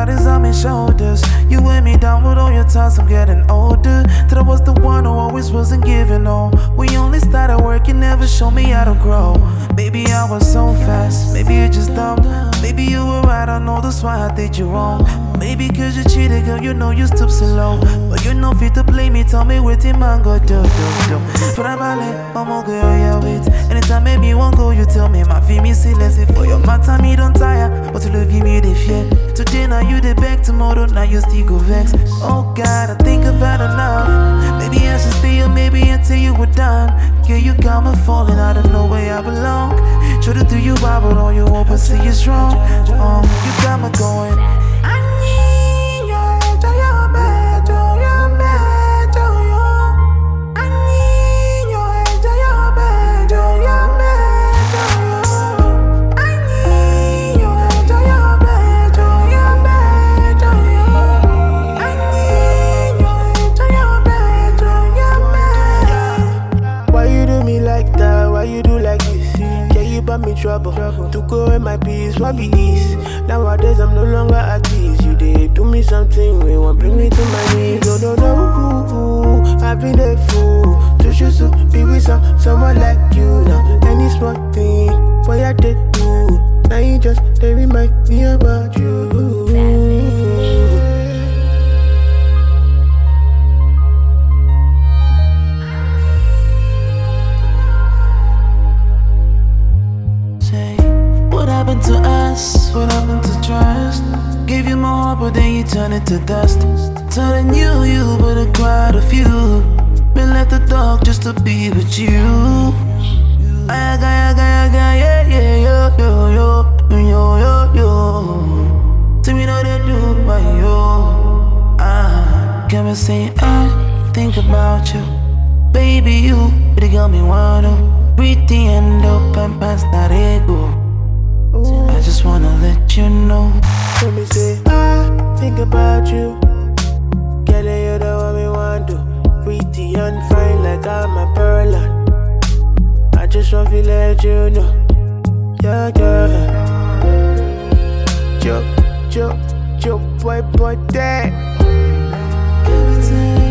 body's on my shoulders. You weigh me down with all your times, I'm getting older. That I was the one who always wasn't giving all. We only started working, never showed me how to grow. Maybe I was so fast, maybe you're just dumb. Maybe you were right, I know that's why I did you wrong. Maybe cause you cheated, girl, you know you stoop so low. But you know fit to blame me, tell me what the man go do. For a ballet, mama girl, yeah wait. Anytime maybe you won't go, you tell me my fee me see less. For your matter me don't tire, but to love give me the fear. Today now you the back, tomorrow now you still go vex. Oh God, I think I've had enough. Maybe I should stay or maybe until you were done. Yeah, you got me falling, I don't know where I belong. Try to do you right, but all you open see is wrong. You got me going. Me trouble to go in my peace, what be ease? Nowadays I'm no longer at ease. You did do me something, we won't bring me to my knees. No, I've been a fool to choose to be with someone like you. Now any small thing, what I did do, now you just they remind me about you. What happened to us? What happened to trust? Gave you my heart, but then you turned it to dust. Thought I knew you, but I cried a few. Been left the dark just to be with you. Yo. Tell me how they do by yo. Can't be saying I think about you. Baby, you really got me wanna breathe the end up and past that ego. I just wanna let you know. Let me say, I think about you. Girl, you the one me want to. Pretty and fine like I'm a pearl. I just want to let you know. Yeah. Joe, boy, that.